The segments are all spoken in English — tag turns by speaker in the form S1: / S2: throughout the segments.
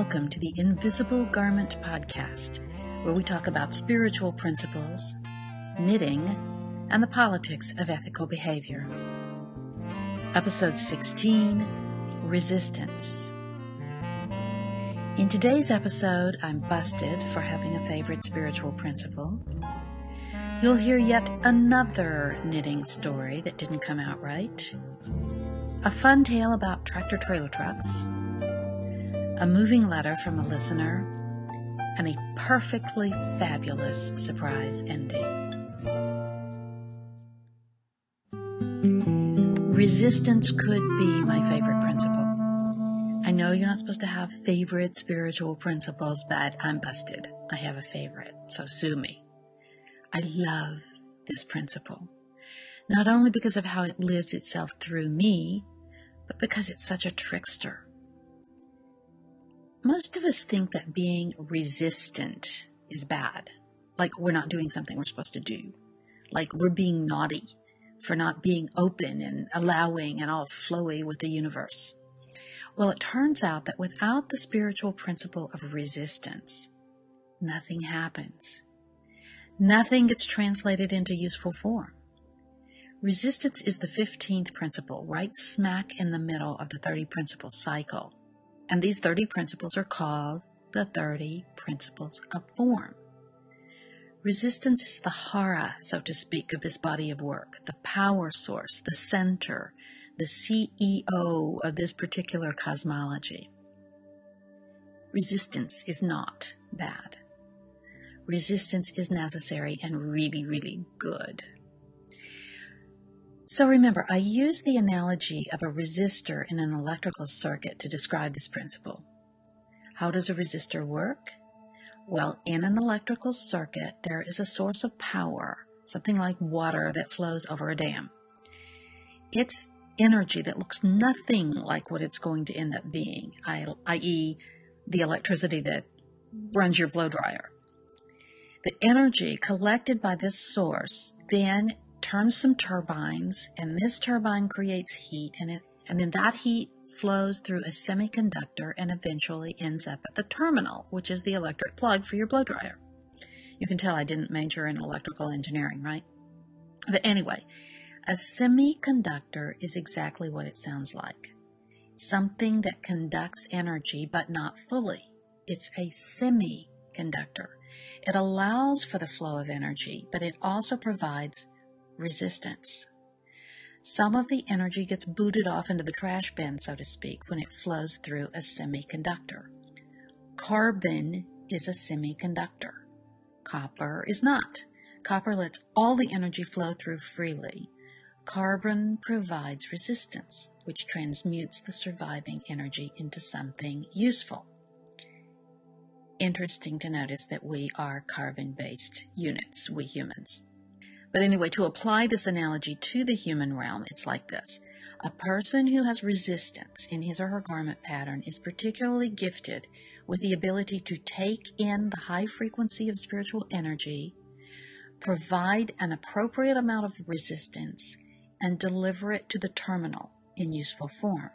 S1: Welcome to the Invisible Garment Podcast, where we talk about spiritual principles, knitting, and the politics of ethical behavior. Episode 16, Resistance. In today's episode, I'm busted for having a favorite spiritual principle. You'll hear yet another knitting story that didn't come out right, a fun tale about tractor-trailer trucks, a moving letter from a listener, and a perfectly fabulous surprise ending. Resistance could be my favorite principle. I know you're not supposed to have favorite spiritual principles, but I'm busted. I have a favorite, so sue me. I love this principle, not only because of how it lives itself through me, but because it's such a trickster. Most of us think that being resistant is bad, like we're not doing something we're supposed to do, like we're being naughty for not being open and allowing and all flowy with the universe. Well, it turns out that without the spiritual principle of resistance, nothing happens. Nothing gets translated into useful form. Resistance is the 15th principle, right smack in the middle of the 30 principles cycle. And these 30 principles are called the 30 principles of form. Resistance is the hara, so to speak, of this body of work, the power source, the center, the CEO of this particular cosmology. Resistance is not bad. Resistance is necessary and really, really good. So remember, I use the analogy of a resistor in an electrical circuit to describe this principle. How does a resistor work? Well, in an electrical circuit, there is a source of power, something like water that flows over a dam. It's energy that looks nothing like what it's going to end up being, i.e., the electricity that runs your blow dryer. The energy collected by this source then turns some turbines, and this turbine creates heat, and then that heat flows through a semiconductor and eventually ends up at the terminal, which is the electric plug for your blow dryer. You can tell I didn't major in electrical engineering, right? But anyway, a semiconductor is exactly what it sounds like. Something that conducts energy, but not fully. It's a semiconductor. It allows for the flow of energy, but it also provides resistance. Some of the energy gets booted off into the trash bin, so to speak, when it flows through a semiconductor. Carbon is a semiconductor. Copper is not. Copper lets all the energy flow through freely. Carbon provides resistance, which transmutes the surviving energy into something useful. Interesting to notice that we are carbon-based units, we humans. But anyway, to apply this analogy to the human realm, it's like this. A person who has resistance in his or her garment pattern is particularly gifted with the ability to take in the high frequency of spiritual energy, provide an appropriate amount of resistance, and deliver it to the terminal in useful form.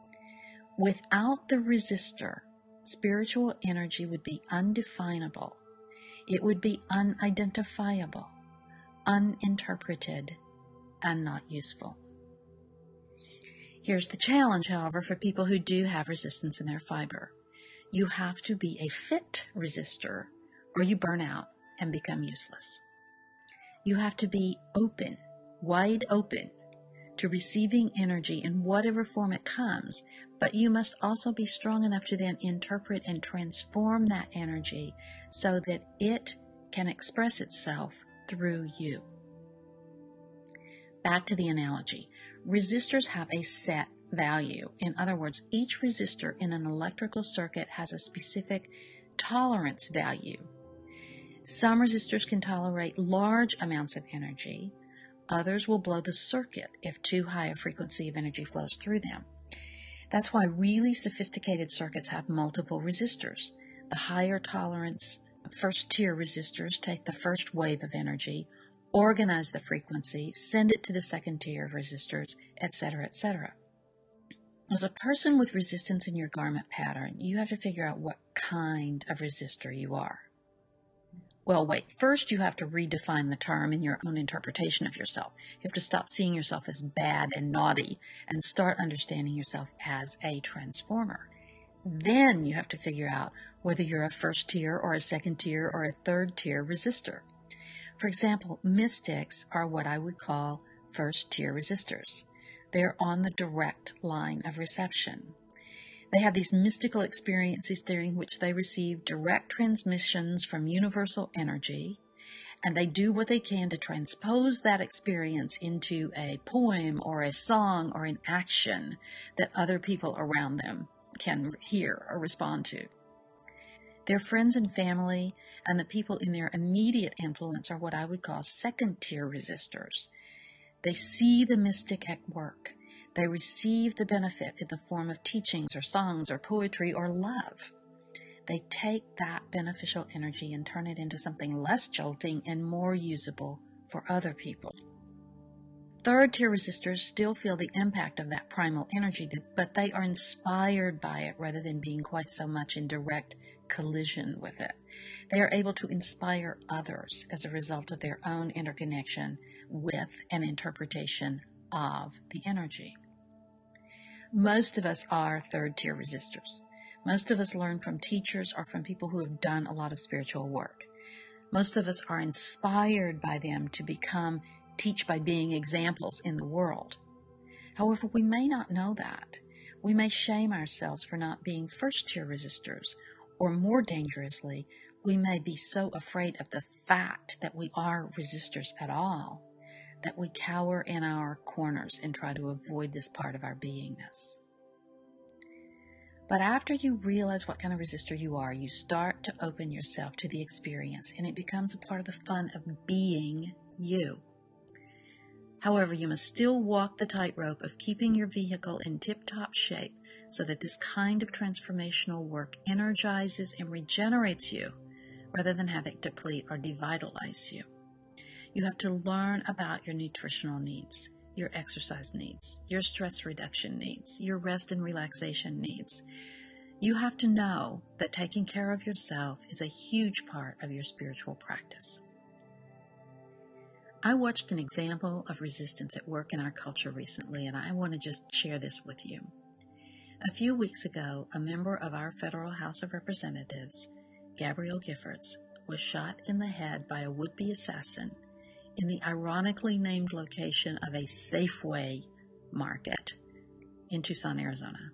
S1: Without the resistor, spiritual energy would be undefinable. It would be unidentifiable, uninterpreted, and not useful. Here's the challenge, however, for people who do have resistance in their fiber. You have to be a fit resistor, or you burn out and become useless. You have to be open, wide open, to receiving energy in whatever form it comes, but you must also be strong enough to then interpret and transform that energy so that it can express itself through you. Back to the analogy. Resistors have a set value. In other words, each resistor in an electrical circuit has a specific tolerance value. Some resistors can tolerate large amounts of energy. Others will blow the circuit if too high a frequency of energy flows through them. That's why really sophisticated circuits have multiple resistors. The higher tolerance first-tier resistors take the first wave of energy, organize the frequency, send it to the second tier of resistors, etc., etc. As a person with resistance in your garment pattern, you have to figure out what kind of resistor you are. Well, wait, first you have to redefine the term in your own interpretation of yourself. You have to stop seeing yourself as bad and naughty and start understanding yourself as a transformer. Then you have to figure out whether you're a first tier or a second tier or a third tier resistor. For example, mystics are what I would call first tier resistors. They're on the direct line of reception. They have these mystical experiences during which they receive direct transmissions from universal energy, and they do what they can to transpose that experience into a poem or a song or an action that other people around them can hear or respond to. Their friends and family and the people in their immediate influence are what I would call second-tier resistors. They see the mystic at work. They receive the benefit in the form of teachings or songs or poetry or love. They take that beneficial energy and turn it into something less jolting and more usable for other people. Third-tier resistors still feel the impact of that primal energy, but they are inspired by it rather than being quite so much in direct collision with it. They are able to inspire others as a result of their own interconnection with an interpretation of the energy. Most of us are third-tier resistors. Most of us learn from teachers or from people who have done a lot of spiritual work. Most of us are inspired by them to teach by being examples in the world. However, we may not know that. We may shame ourselves for not being first-tier resistors, or more dangerously, we may be so afraid of the fact that we are resistors at all that we cower in our corners and try to avoid this part of our beingness. But after you realize what kind of resistor you are, you start to open yourself to the experience, and it becomes a part of the fun of being you. However, you must still walk the tightrope of keeping your vehicle in tip-top shape so that this kind of transformational work energizes and regenerates you rather than have it deplete or devitalize you. You have to learn about your nutritional needs, your exercise needs, your stress reduction needs, your rest and relaxation needs. You have to know that taking care of yourself is a huge part of your spiritual practice. I watched an example of resistance at work in our culture recently, and I want to just share this with you. A few weeks ago, a member of our Federal House of Representatives, Gabrielle Giffords, was shot in the head by a would-be assassin in the ironically named location of a Safeway market in Tucson, Arizona.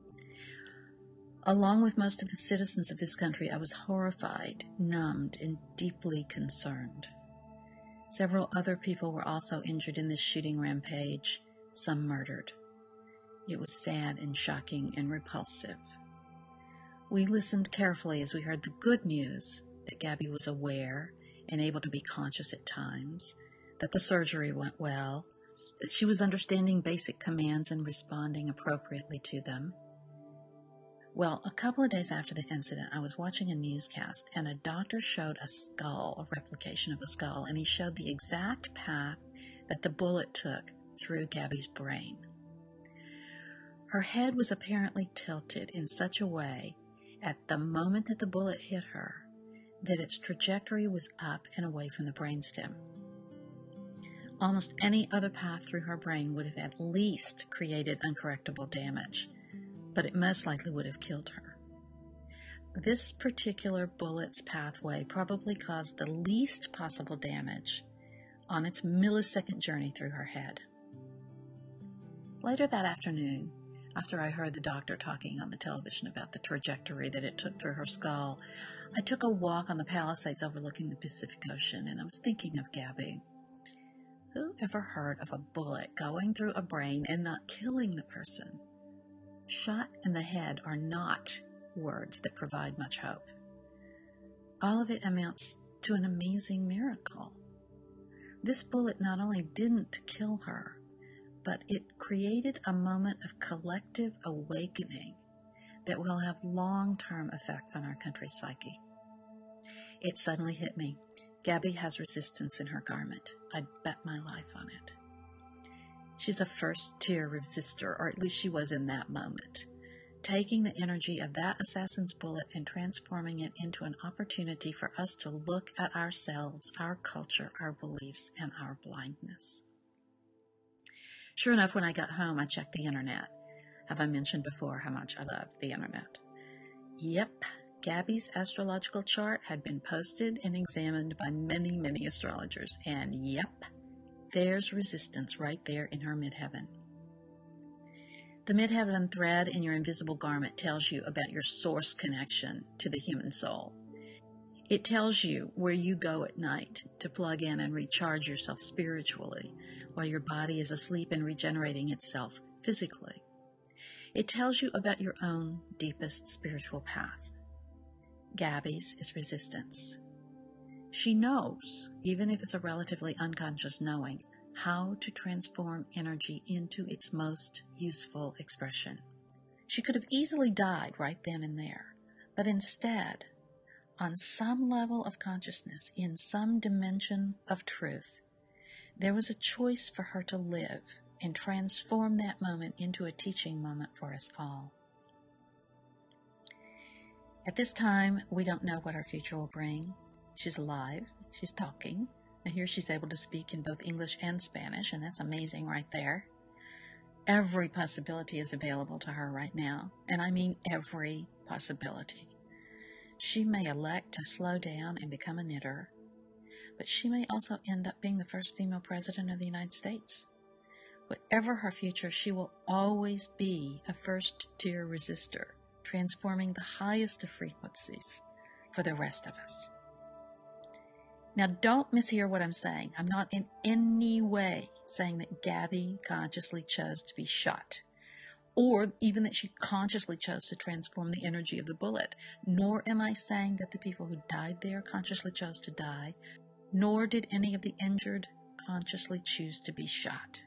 S1: Along with most of the citizens of this country, I was horrified, numbed, and deeply concerned. Several other people were also injured in this shooting rampage, some murdered. It was sad and shocking and repulsive. We listened carefully as we heard the good news that Gabby was aware and able to be conscious at times, that the surgery went well, that she was understanding basic commands and responding appropriately to them. Well, a couple of days after the incident, I was watching a newscast, and a doctor showed a skull, a replication of a skull, and he showed the exact path that the bullet took through Gabby's brain. Her head was apparently tilted in such a way at the moment that the bullet hit her that its trajectory was up and away from the brainstem. Almost any other path through her brain would have at least created uncorrectable damage, but it most likely would have killed her. This particular bullet's pathway probably caused the least possible damage on its millisecond journey through her head. Later that afternoon, after I heard the doctor talking on the television about the trajectory that it took through her skull, I took a walk on the Palisades overlooking the Pacific Ocean, and I was thinking of Gabby. Who ever heard of a bullet going through a brain and not killing the person? Shot in the head are not words that provide much hope. All of it amounts to an amazing miracle. This bullet not only didn't kill her, but it created a moment of collective awakening that will have long-term effects on our country's psyche. It suddenly hit me. Gabby has resistance in her garment. I'd bet my life on it. She's a first-tier resistor, or at least she was in that moment, taking the energy of that assassin's bullet and transforming it into an opportunity for us to look at ourselves, our culture, our beliefs, and our blindness. Sure enough, when I got home, I checked the internet. Have I mentioned before how much I love the internet? Yep, Gabby's astrological chart had been posted and examined by many, many astrologers, and yep, there's resistance right there in her midheaven. The midheaven thread in your invisible garment tells you about your source connection to the human soul. It tells you where you go at night to plug in and recharge yourself spiritually while your body is asleep and regenerating itself physically. It tells you about your own deepest spiritual path. Gabby's is resistance. She knows, even if it's a relatively unconscious knowing, how to transform energy into its most useful expression. She could have easily died right then and there, but instead, on some level of consciousness, in some dimension of truth, there was a choice for her to live and transform that moment into a teaching moment for us all. At this time, we don't know what our future will bring. She's alive, she's talking, and here she's able to speak in both English and Spanish, and that's amazing right there. Every possibility is available to her right now, and I mean every possibility. She may elect to slow down and become a knitter, but she may also end up being the first female president of the United States. Whatever her future, she will always be a first-tier resistor, transforming the highest of frequencies for the rest of us. Now, don't mishear what I'm saying. I'm not in any way saying that Gabby consciously chose to be shot, or even that she consciously chose to transform the energy of the bullet. Nor am I saying that the people who died there consciously chose to die, nor did any of the injured consciously choose to be shot.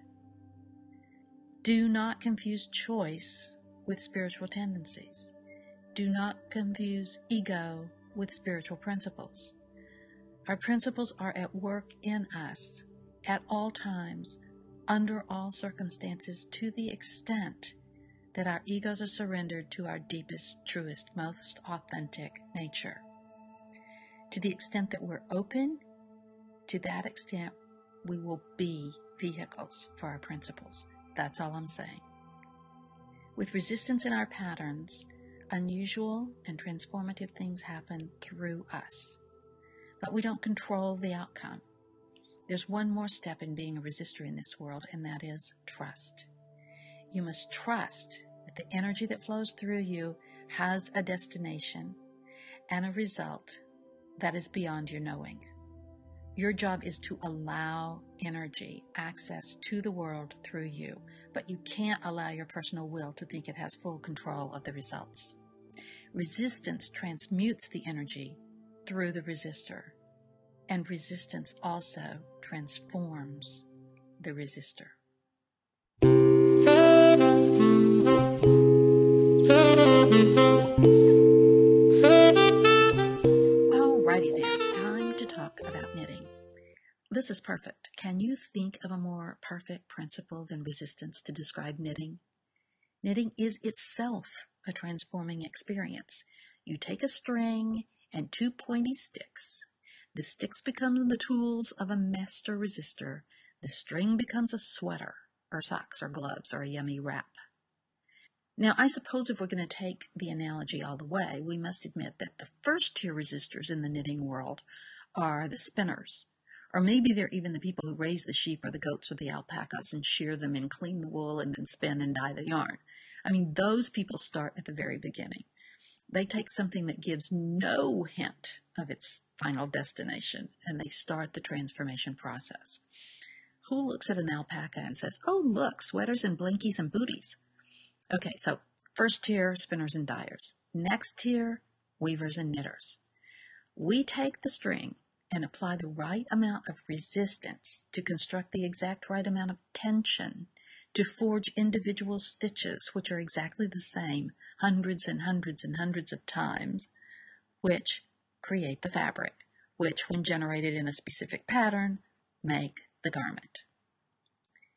S1: Do not confuse choice with spiritual tendencies. Do not confuse ego with spiritual principles. Our principles are at work in us at all times, under all circumstances, to the extent that our egos are surrendered to our deepest, truest, most authentic nature. To the extent that we're open, to that extent, we will be vehicles for our principles. That's all I'm saying. With resistance in our patterns, unusual and transformative things happen through us. But we don't control the outcome. There's one more step in being a resistor in this world, and that is trust. You must trust that the energy that flows through you has a destination and a result that is beyond your knowing. Your job is to allow energy access to the world through you, but you can't allow your personal will to think it has full control of the results. Resistance transmutes the energy through the resistor, and resistance also transforms the resistor. Alrighty then, time to talk about knitting. This is perfect. Can you think of a more perfect principle than resistance to describe knitting? Knitting is itself a transforming experience. You take a string and two pointy sticks. The sticks become the tools of a master resistor. The string becomes a sweater, or socks, or gloves, or a yummy wrap. Now, I suppose if we're going to take the analogy all the way, we must admit that the first-tier resistors in the knitting world are the spinners. Or maybe they're even the people who raise the sheep or the goats or the alpacas and shear them and clean the wool and then spin and dye the yarn. I mean, those people start at the very beginning. They take something that gives no hint of its final destination, and they start the transformation process. Who looks at an alpaca and says, oh, look, sweaters and blinkies and booties? Okay, so first tier, spinners and dyers. Next tier, weavers and knitters. We take the string and apply the right amount of resistance to construct the exact right amount of tension to forge individual stitches, which are exactly the same hundreds and hundreds and hundreds of times, which create the fabric, which, when generated in a specific pattern, make the garment.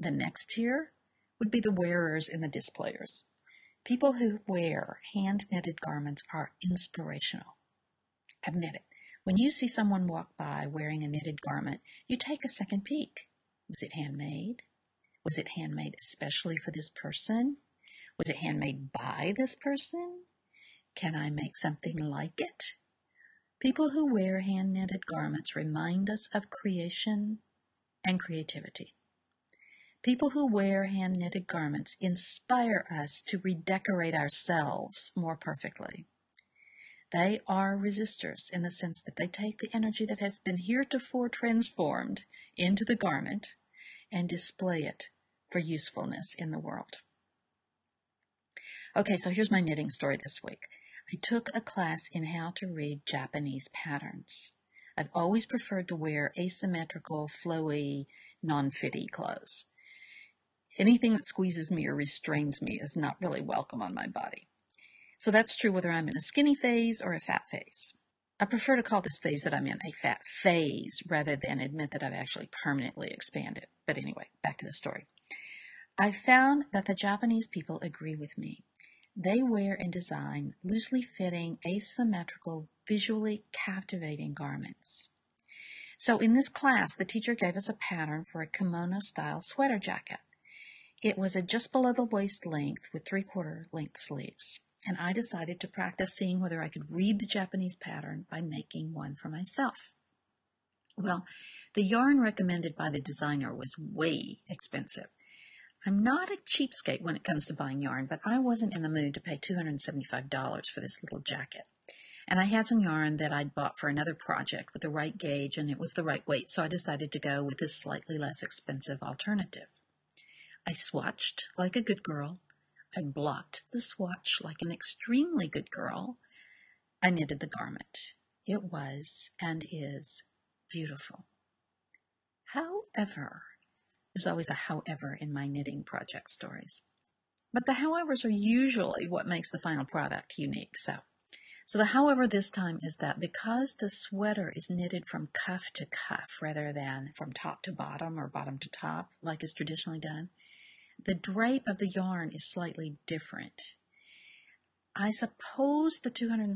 S1: The next tier would be the wearers and the displayers. People who wear hand-knitted garments are inspirational. Admit it. When you see someone walk by wearing a knitted garment, you take a second peek. Was it handmade? Was it handmade especially for this person? Was it handmade by this person? Can I make something like it? People who wear hand-knitted garments remind us of creation and creativity. People who wear hand-knitted garments inspire us to redecorate ourselves more perfectly. They are resistors in the sense that they take the energy that has been heretofore transformed into the garment and display it for usefulness in the world. Okay, so here's my knitting story this week. I took a class in how to read Japanese patterns. I've always preferred to wear asymmetrical, flowy, non-fitty clothes. Anything that squeezes me or restrains me is not really welcome on my body. So that's true whether I'm in a skinny phase or a fat phase. I prefer to call this phase that I'm in a fat phase rather than admit that I've actually permanently expanded. But anyway, back to the story. I found that the Japanese people agree with me. They wear and design loosely fitting, asymmetrical, visually captivating garments. So in this class, the teacher gave us a pattern for a kimono-style sweater jacket. It was a just below the waist length with 3/4 length sleeves. And I decided to practice seeing whether I could read the Japanese pattern by making one for myself. Well, the yarn recommended by the designer was way expensive. I'm not a cheapskate when it comes to buying yarn, but I wasn't in the mood to pay $275 for this little jacket. And I had some yarn that I'd bought for another project with the right gauge, and it was the right weight, so I decided to go with this slightly less expensive alternative. I swatched like a good girl. I blocked the swatch like an extremely good girl. I knitted the garment. It was and is beautiful. However, there's always a however in my knitting project stories. But the howevers are usually what makes the final product unique. So the however this time is that because the sweater is knitted from cuff to cuff rather than from top to bottom or bottom to top like is traditionally done, the drape of the yarn is slightly different. I suppose the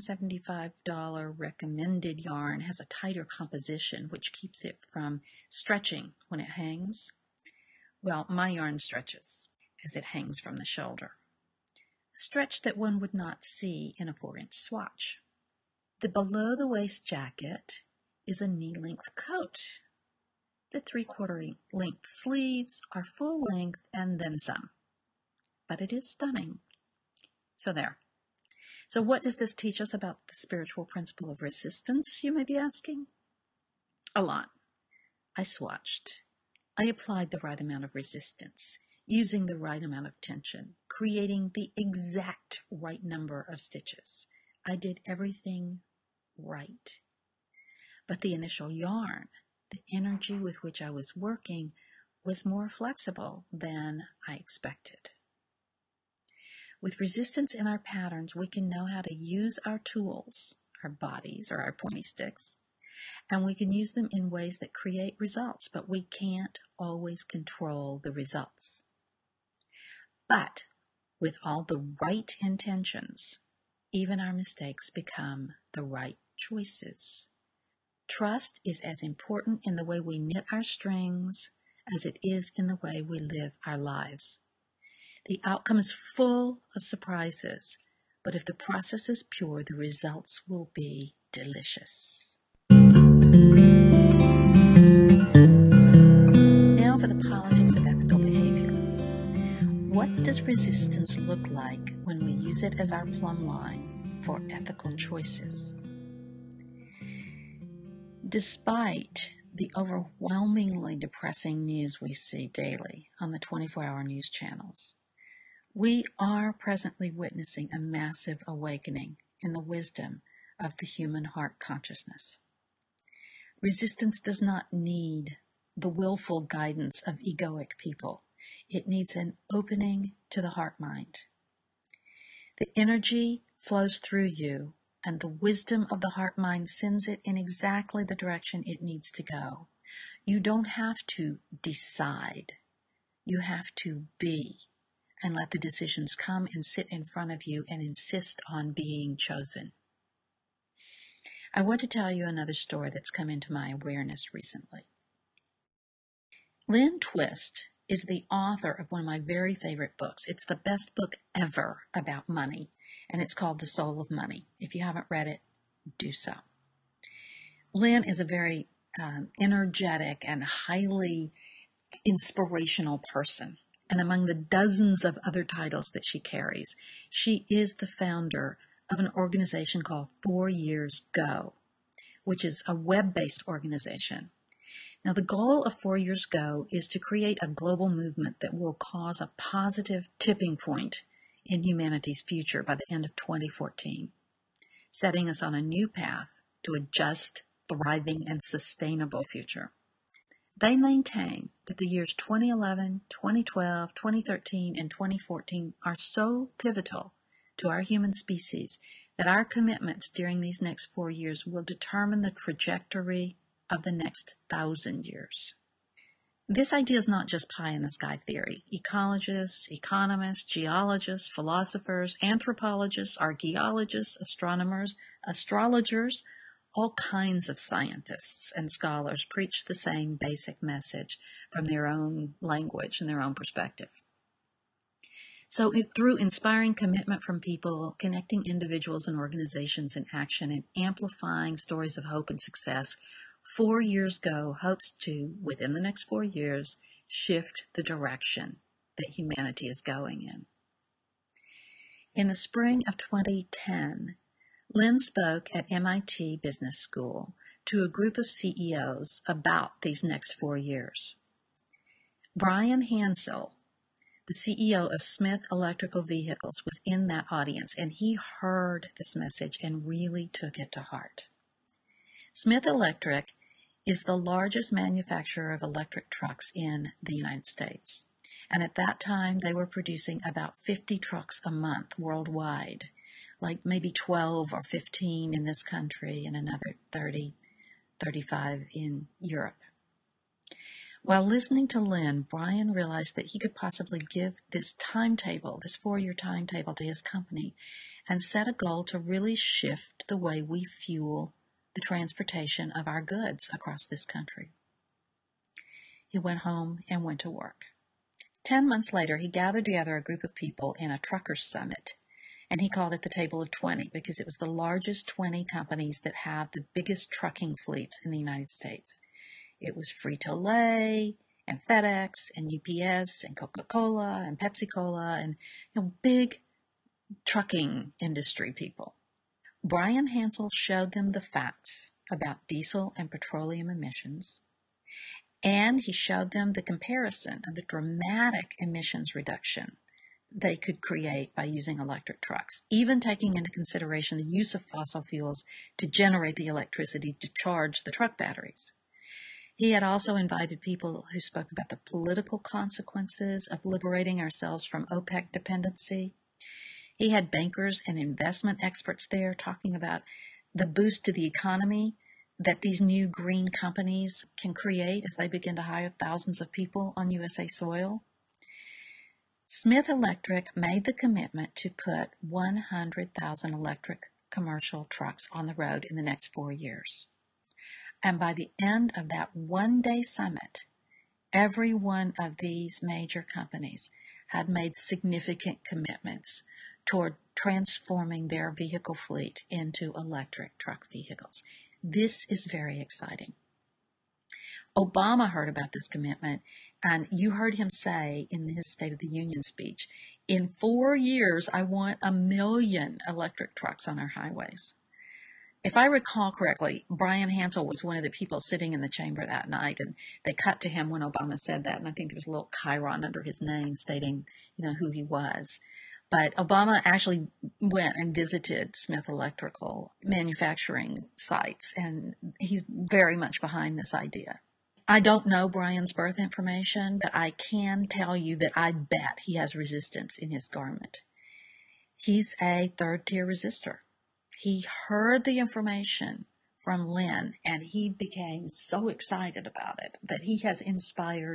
S1: $275 recommended yarn has a tighter composition, which keeps it from stretching when it hangs. Well, my yarn stretches as it hangs from the shoulder, a stretch that one would not see in a 4-inch swatch. The below-the-waist jacket is a knee-length coat. The 3/4 length sleeves are full length and then some. But it is stunning. So there. So what does this teach us about the spiritual principle of resistance, you may be asking? A lot. I swatched. I applied the right amount of resistance, using the right amount of tension, creating the exact right number of stitches. I did everything right. But the initial yarn, the energy with which I was working, was more flexible than I expected. With resistance in our patterns, we can know how to use our tools, our bodies or our pointy sticks, and we can use them in ways that create results, but we can't always control the results. But with all the right intentions, even our mistakes become the right choices. Trust is as important in the way we knit our strings as it is in the way we live our lives. The outcome is full of surprises, but if the process is pure, the results will be delicious. Now for the politics of ethical behavior. What does resistance look like when we use it as our plumb line for ethical choices? Despite the overwhelmingly depressing news we see daily on the 24-hour news channels, we are presently witnessing a massive awakening in the wisdom of the human heart consciousness. Resistance does not need the willful guidance of egoic people. It needs an opening to the heart mind. The energy flows through you, and the wisdom of the heart mind sends it in exactly the direction it needs to go. You don't have to decide. You have to be and let the decisions come and sit in front of you and insist on being chosen. I want to tell you another story that's come into my awareness recently. Lynn Twist is the author of one of my very favorite books. It's the best book ever about money, and it's called The Soul of Money. If you haven't read it, do so. Lynn is a very energetic and highly inspirational person. And among the dozens of other titles that she carries, she is the founder of an organization called 4 Years Go, which is a web-based organization. Now, the goal of 4 Years Go is to create a global movement that will cause a positive tipping point in humanity's future by the end of 2014, setting us on a new path to a just, thriving, and sustainable future. They maintain that the years 2011, 2012, 2013, and 2014 are so pivotal to our human species that our commitments during these next 4 years will determine the trajectory of the next 1,000 years. This idea is not just pie-in-the-sky theory. Ecologists, economists, geologists, philosophers, anthropologists, archaeologists, astronomers, astrologers, all kinds of scientists and scholars preach the same basic message from their own language and their own perspective. So through inspiring commitment from people, connecting individuals and organizations in action, and amplifying stories of hope and success, 4 Years Go hopes to, within the next 4 years, shift the direction that humanity is going in. In the spring of 2010, Lynn spoke at MIT Business School to a group of CEOs about these next 4 years. Brian Hansel, the CEO of Smith Electrical Vehicles, was in that audience, and he heard this message and really took it to heart. Smith Electric is the largest manufacturer of electric trucks in the United States. And at that time, they were producing about 50 trucks a month worldwide, like maybe 12 or 15 in this country and another 30, 35 in Europe. While listening to Lynn, Brian realized that he could possibly give this timetable, this 4-year timetable, to his company and set a goal to really shift the way we fuel the transportation of our goods across this country. He went home and went to work. 10 months later, he gathered together a group of people in a truckers' summit, and he called it the Table of 20 because it was the largest 20 companies that have the biggest trucking fleets in the United States. It was Frito-Lay and FedEx and UPS and Coca-Cola and Pepsi-Cola and big trucking industry people. Brian Hansel showed them the facts about diesel and petroleum emissions, and he showed them the comparison of the dramatic emissions reduction they could create by using electric trucks, even taking into consideration the use of fossil fuels to generate the electricity to charge the truck batteries. He had also invited people who spoke about the political consequences of liberating ourselves from OPEC dependency. He had bankers and investment experts there talking about the boost to the economy that these new green companies can create as they begin to hire thousands of people on USA soil. Smith Electric made the commitment to put 100,000 electric commercial trucks on the road in the next 4 years. And by the end of that one-day summit, every one of these major companies had made significant commitments toward transforming their vehicle fleet into electric truck vehicles. This is very exciting. Obama heard about this commitment, and you heard him say in his State of the Union speech, in 4 years, I want 1 million electric trucks on our highways. If I recall correctly, Brian Hansel was one of the people sitting in the chamber that night, and they cut to him when Obama said that, and I think there was a little chyron under his name stating, who he was. But Obama actually went and visited Smith Electrical manufacturing sites, and he's very much behind this idea. I don't know Brian's birth information, but I can tell you that I bet he has resistance in his garment. He's a third-tier resistor. He heard the information from Lynn, and he became so excited about it that he has inspired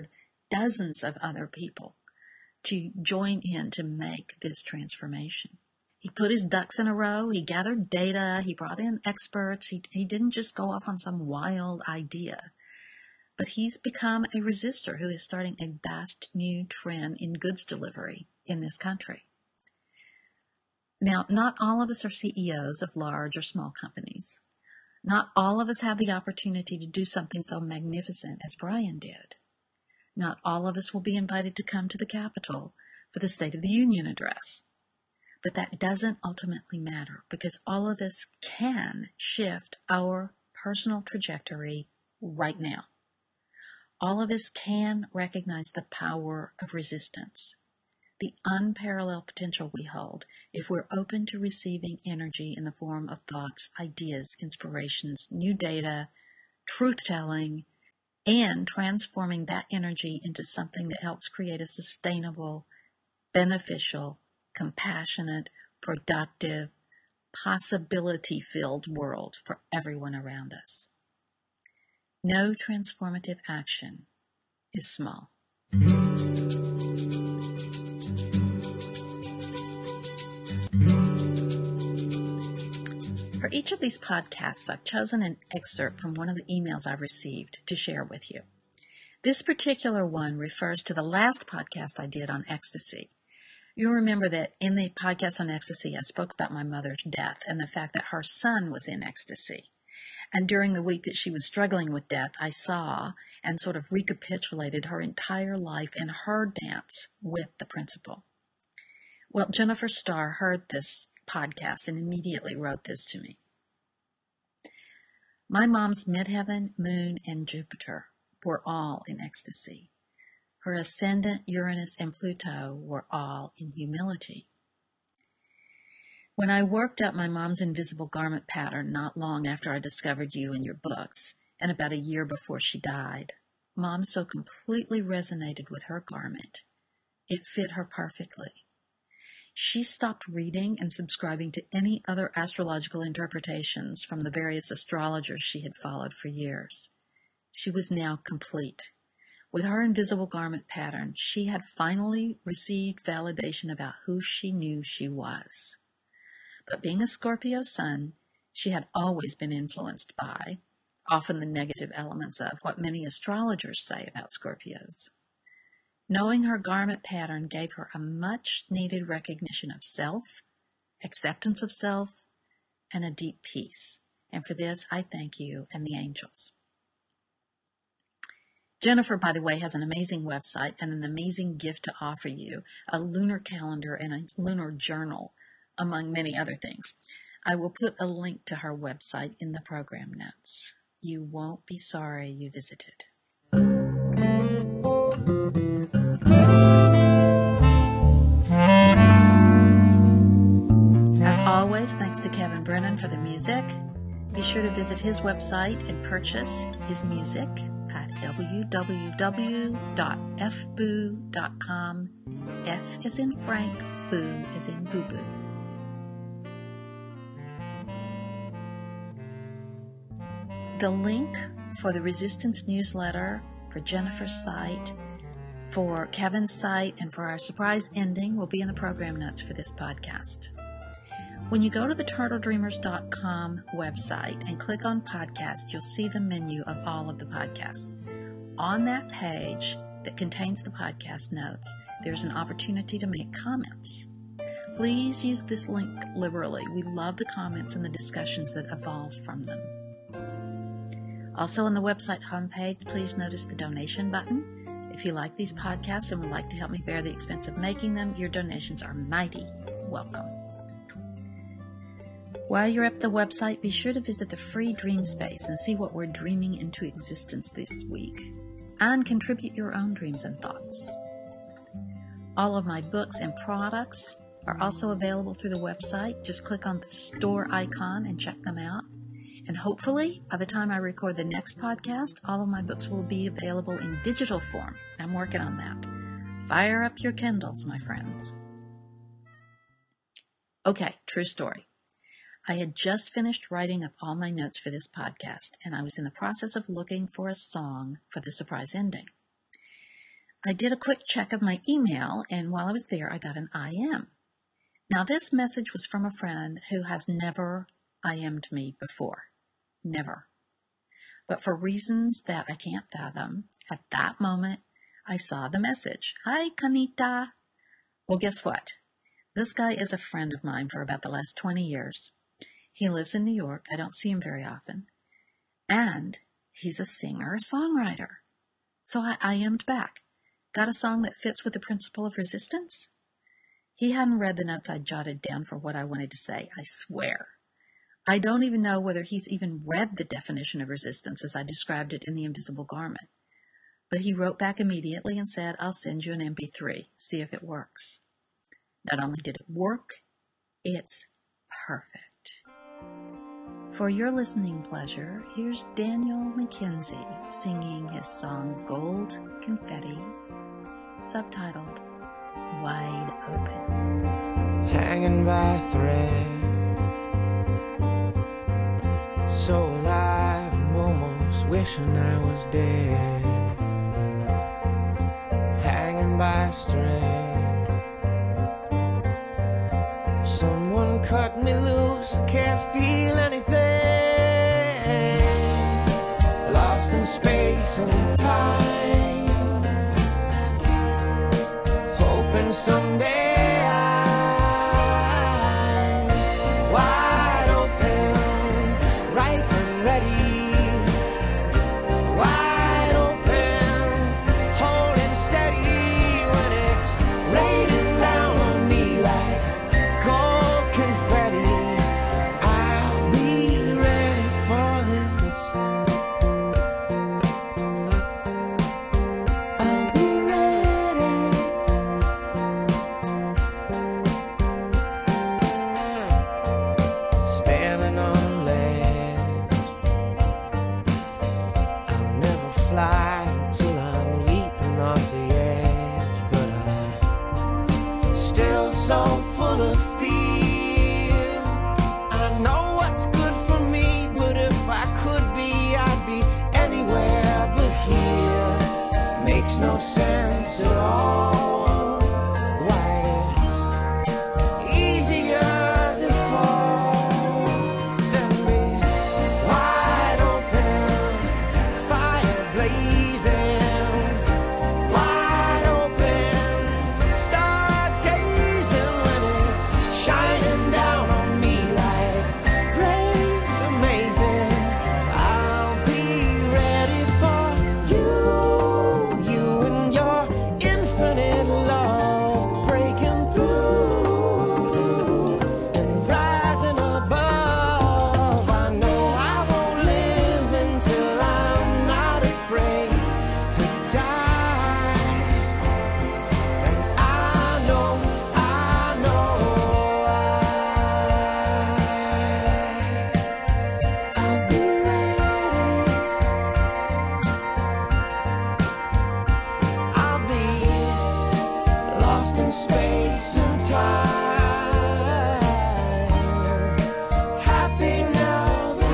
S1: dozens of other people to join in to make this transformation. He put his ducks in a row. He gathered data. He brought in experts. He didn't just go off on some wild idea. But he's become a resistor who is starting a vast new trend in goods delivery in this country. Now, not all of us are CEOs of large or small companies. Not all of us have the opportunity to do something so magnificent as Brian did. Not all of us will be invited to come to the Capitol for the State of the Union address. But that doesn't ultimately matter, because all of us can shift our personal trajectory right now. All of us can recognize the power of resistance, the unparalleled potential we hold if we're open to receiving energy in the form of thoughts, ideas, inspirations, new data, truth-telling, and transforming that energy into something that helps create a sustainable, beneficial, compassionate, productive, possibility-filled world for everyone around us. No transformative action is small. For each of these podcasts, I've chosen an excerpt from one of the emails I've received to share with you. This particular one refers to the last podcast I did on ecstasy. You'll remember that in the podcast on ecstasy, I spoke about my mother's death and the fact that her son was in ecstasy. And during the week that she was struggling with death, I saw and sort of recapitulated her entire life and her dance with the principal. Well, Jennifer Starr heard this podcast and immediately wrote this to me. My mom's midheaven, moon, and Jupiter were all in ecstasy. Her ascendant, Uranus, and Pluto were all in humility. When I worked up my mom's invisible garment pattern not long after I discovered you in your books, and about a year before she died, Mom so completely resonated with her garment. It fit her perfectly. She stopped reading and subscribing to any other astrological interpretations from the various astrologers she had followed for years. She was now complete. With her invisible garment pattern, she had finally received validation about who she knew she was. But being a Scorpio sun, she had always been influenced by, often the negative elements of, what many astrologers say about Scorpios. Knowing her garment pattern gave her a much-needed recognition of self, acceptance of self, and a deep peace. And for this, I thank you and the angels. Jennifer, by the way, has an amazing website and an amazing gift to offer you, a lunar calendar and a lunar journal, among many other things. I will put a link to her website in the program notes. You won't be sorry you visited. As always, thanks to Kevin Brennan for the music. Be sure to visit his website and purchase his music at www.fboo.com. F is in Frank, Boo is in Boo Boo. The link for the Resistance newsletter, for Jennifer's site, for Kevin's site, and for our surprise ending will be in the program notes for this podcast. When you go to the turtledreamers.com website and click on podcast, you'll see the menu of all of the podcasts. On that page that contains the podcast notes, there's an opportunity to make comments. Please use this link liberally. We love the comments and the discussions that evolve from them. Also on the website homepage, please notice the donation button. If you like these podcasts and would like to help me bear the expense of making them, your donations are mighty welcome. While you're at the website, be sure to visit the free Dream Space and see what we're dreaming into existence this week, and contribute your own dreams and thoughts. All of my books and products are also available through the website. Just click on the store icon and check them out. And hopefully, by the time I record the next podcast, all of my books will be available in digital form. I'm working on that. Fire up your Kindles, my friends. Okay, true story. I had just finished writing up all my notes for this podcast, and I was in the process of looking for a song for the surprise ending. I did a quick check of my email, and while I was there, I got an IM. Now, this message was from a friend who has never IM'd me before. Never. But for reasons that I can't fathom, at that moment, I saw the message. Hi, Kanita. Well, guess what? This guy is a friend of mine for about the last 20 years. He lives in New York. I don't see him very often. And he's a singer-songwriter. So I IM'd back. Got a song that fits with the principle of resistance? He hadn't read the notes I jotted down for what I wanted to say, I swear. I don't even know whether he's even read the definition of resistance as I described it in The Invisible Garment. But he wrote back immediately and said, I'll send you an MP3, see if it works. Not only did it work, it's perfect. For your listening pleasure, here's Daniel McKenzie singing his song Gold Confetti, subtitled Wide Open.
S2: Hanging by a thread, so alive, I'm almost wishing I was dead. Hanging by a string, someone cut me loose, I can't feel anything. Lost in space and time, hoping someday I'm wide open, ripe and ready. Wide open, holding steady when it's raining down on me like gold confetti. I'll be ready for this. I'll be ready. Standing on a ledge, I'll never fly until I'm leaping off the edge. But I'm still so full of fear. I know what's good for me, but if I could be, I'd be anywhere but here. Makes no sense at all why it's easier to fall than be wide open, fire blazing, wide open, stargazing when it's shining down on me like grace amazing. I'll be ready for you, you and your infinite love breaking through and rising above. I know I won't live until I'm not afraid to die. And I know I'll be ready. I'll be lost in space and time, happy now that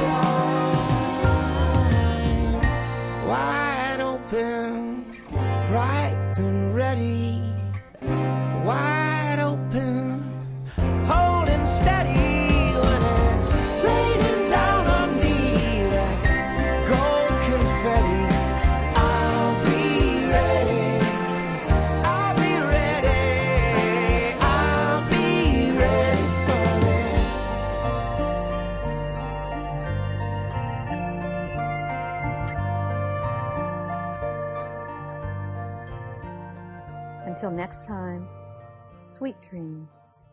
S2: I'm wide open, ripe and ready. Wide open, holding steady when it's raining down on me like gold confetti. I'll be ready. I'll be ready. I'll be ready for this.
S1: Until next time, sweet dreams.